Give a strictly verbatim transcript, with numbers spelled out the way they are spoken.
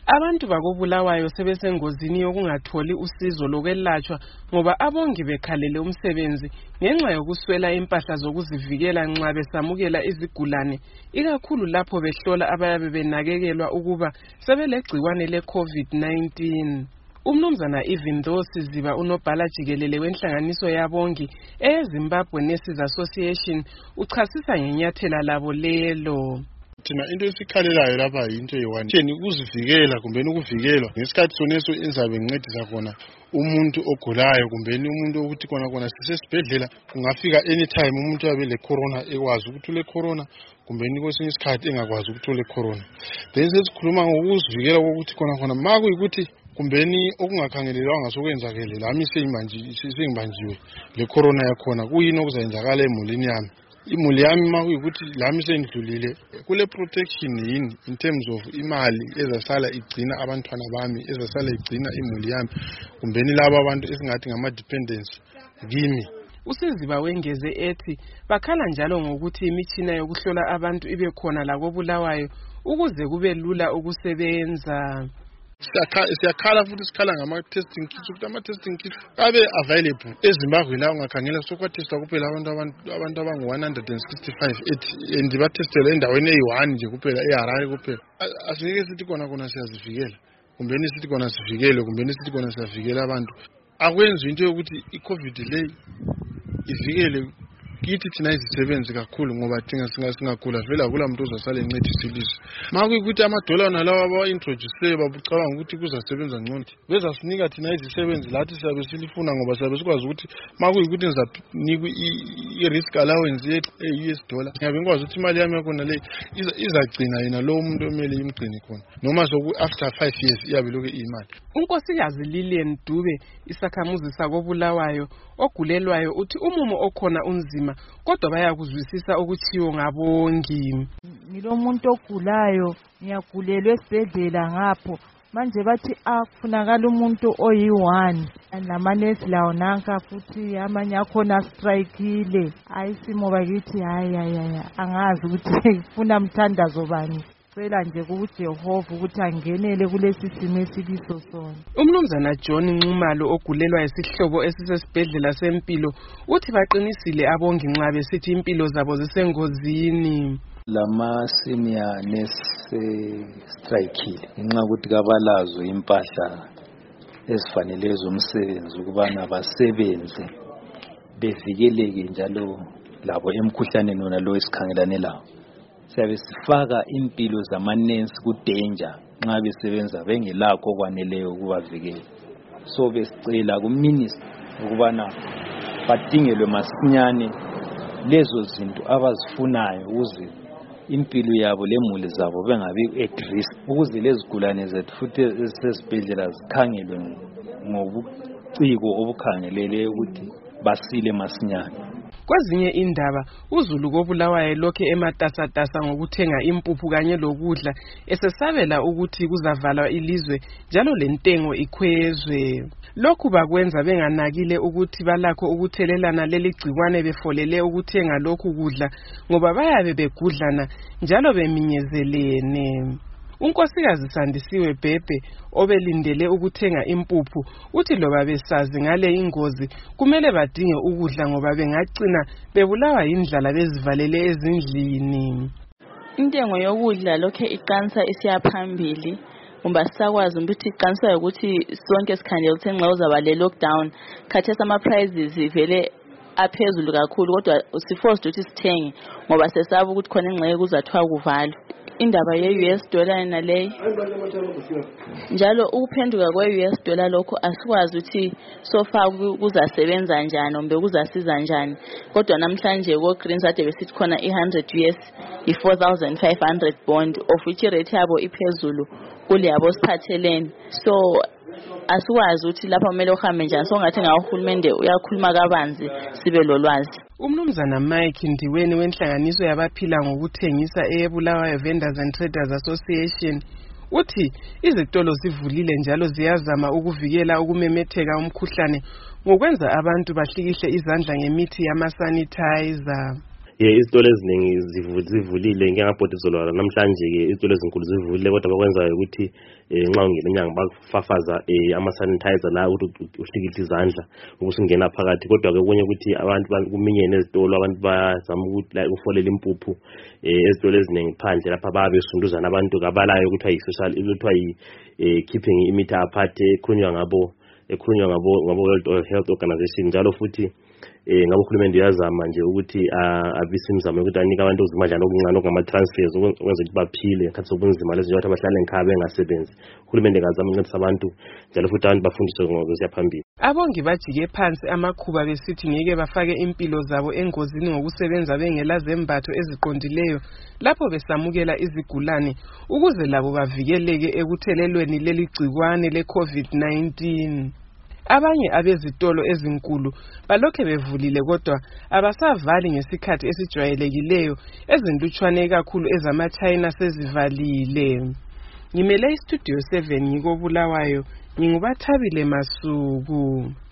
Abantu bakobulawayo sebesengozini yokungatholi usizo lokwelatshwa ngoba abongi bekhalele umsebenzi ngenxa yokuswela impahla zokuzivikela nxa besamukela izigulane ikakhulu lapho behlola abayabe benakekelwa ukuba sebelegcikwane le-COVID nineteen. Umnumzana Ivindo Siziba unobhala jikelele wenhlanganiso yabongi eZimbabwe Nurses Association uchasisa ngenyathela labo lelo. Thina into esikhalelayo lapha into eyi-one theni ukuzivikela kumbe ukuvikelwa ngesikhathi soneso enzabe ngincedisa khona umuntu ogulayo kumbe umuntu ukuthi kona kona sisesibhedlela kungafika anytime umuntu yabe le corona ekwazi ukuthi ule corona kumbe kwesinye isikhathi engakwazi ukuthi ule corona. Then sesikhuluma ngokuzivikela ukuthi kona kona ma kuyikuthi kumbeni okungakhangelelwanga sokwenzakele lami sengibanjiwe le corona yakhona kuyini okuzayenzakala emulini yami. Imuli yami ma kuyikuthi lami sendlulile kule protection yini in terms of imali ezasala igcina abantwana bami ezasala igcina imuli yami kumbeni labo abantu esingathi ngama dependents kimi. Usiziba wengeze ethi bakhala njalo ngokuthi imitshina yokuhlola abantu ibe khona la kobulawayo ukuze kube lula ukusebenza. Siyakhala futhi sikhala ngama-testing kits ukuthi ama-testing kits abe available eZimbabwe la ungakhangela sokwatestwa kuphela abantu abantu abangu-one hundred sixty-five and batestela endaweni eyi-one nje kuphela eHarare kuphela. Asingeke sithi kona kona siyazivikela kumbeni sithi kona sivikele kumbeni sithi kona siyavikela abantu. Akwenzi into yokuthi i-COVID leyi ivikele kithi thina izisebenzi kakhulu ngoba thinga singagula vele akula muntu ozasala encedisa ilizwe. Ma kuyikuthi amadola nalawa abawa-introduce babucabanga ukuthi kuzasebenza ngcono bezasinika thina izisebenzi lathi siyabe silifuna ngoba siyabe sikwazi ukuthi ma kuyikuthi ngizanikwa i-risk allowance ye-U S dollar ngiyabe ngikwazi ukuthi imali yami yakhona le izagcina yena lowo muntu omele imgcine khona noma soku after five years iyabe lokhu iyimali. Unkosikazi Lilian Dube isakhamuzi sakobulawayo ogulelwayo uthi umumo okhona unzima kodwa bayakuzwisisa ukuchiwo ngabongi. Ngilomuntu ogulayo ngiyagulelwe esibhedlela ngapho manje bathi akufunakala umuntu oyi-one namanesi lawo nanka futhi amanye akhona strikeile ayisimo bakithi hayi hayi angazi ukuthi kufuna mthandazo bani. Cela nje kuJehova ukuthi angenele kulesi simo esibiso sona. Umnumzana John Nxumalo ogulelwa isihlobo esisesibhedlela sempilo uthi baqinisile abongi nxa besithi impilo zabo zisengozini. Lama senior nurse strike ngenxa ukuthi kabalazo impahla ezifanele zomsebenzi ukubana basebenze bevikeleke njalo labo emkhuhlaneni wona lo esikhangelane lawo. Siyabe sifaka impilo zamanensi kudanger nxa besebenza bengelakho kwaneleyo ukubavikela. So besicela kuminister ukubana badingelwe masinyane lezo zinto abazifunayo ukuze impilo yabo lemuli zabo bengabi at risk ukuze lezigulane zethu futhi esesibhedlela zikhangelwe ngobuciko obukhangelele ukuthi basile masinyane. Kwezinye indaba uZulu kobulawayo lokhe ematasatasa ngokuthenga impuphu kanye lokudla esesabela ukuthi kuzavalwa ilizwe njalo lentengo ikhwezwe. Lokhu bakwenza benganakile ukuthi balakho ukuthelelana leli gcikwane befolele ukuthenga lokhu kudla ngoba bayabe begudlana njalo beminyezelene. Unkosikazi Sandisiwe Bhebhe obelindele ukuthenga impuphu uthi loba besazi ngale ingozi kumele badinge ukudla ngoba bengagcina bebulawa indlala bezivalele ezindlini. Intengo yokudla lokho iqansa isiyaphambili ngoba sakwazi ukuthi iqansa ukuthi sonke sikhandela ukuthi nxa uzaba le lockdown khathesa ama prices vele aphezulu kakhulu kodwa siforced ukuthi sithenge ngoba sesaba ukuthi khona ingxenye kuzathiwa kuvalwa. Indaba ye-U S dollar naleyo njalo ukuphenduka kwe-U S dollar lokho asikwazi ukuthi sofa kuzasebenza njani nombe kuzasiza njani kodwa namhlanje ko Greens ade besithi khona one hundred U S i-four thousand five hundred bond of which rate yabo iphezulu kule yabo siphathelene. So asikwazi ukuthi lapha kumele uhambe njani so ngathi ngahulumende uyakhuluma kabanzi sibe lolwazi. Umnumzana Mike Ndiweni wenhlanganiso yabaphila ngokuthengisa eBulawayo Vendors and Traders Association uthi izitolo zivulile njalo ziyazama ukuvikela ukumemetheka umkhuhlane ngokwenza abantu bahlikihle izandla ngemithi yama sanitizer. ye izitolo eziningi zivulile ngiyangabhodi izolo namhlanje ke izitolo ezinkulu zivulile kodwa bakwenzayo ukuthi nxa ungena enyanga bakufafaza ama sanitizer la ukuthi uhlikihla izandla ubusungena phakathi kodwa ke kunye ukuthi abantu kuminyene ezitolo abantu bazama ukuthi ufolela impuphu ezitolo eziningi phandle lapha babe sunduzana abantu kabalayo ukuthi ayi social ukuthi ayi keeping imeter apart ekhulunywa ngabo ekhulunywa ngabo ngabo World Health Organization njalo futhi eh ngabo uhulumende uyazama nje ukuthi abise imizamo ukuthi anika abantu uzimadlana okuncane okungama transfers ukwenza ukuthi baphile ngakhathi sobunzima lezi njengoba abahlala enkhaya bengasebenzi uhulumende ngazama ukuthi abantu njalo futhi abantu bafundiswe ngokuya phambili. Abongi bajike phansi amakhuba besithi ngeke bafake impilo zabo engozini ngokusebenza bengela zembatho eziqondileyo lapho besamukela izigulane ukuze labo bavikeleke ekuthelelweni leli gcikwane le COVID nineteen. Abanye abezitolo ezinkulu balokhe bevulile kodwa abasavali ngesikhathi esijwayelekileyo ezintutshwane kakhulu ezama China sezivalile. Ngimele istudio seven ngikobulawayo ngingubathabile Masuku.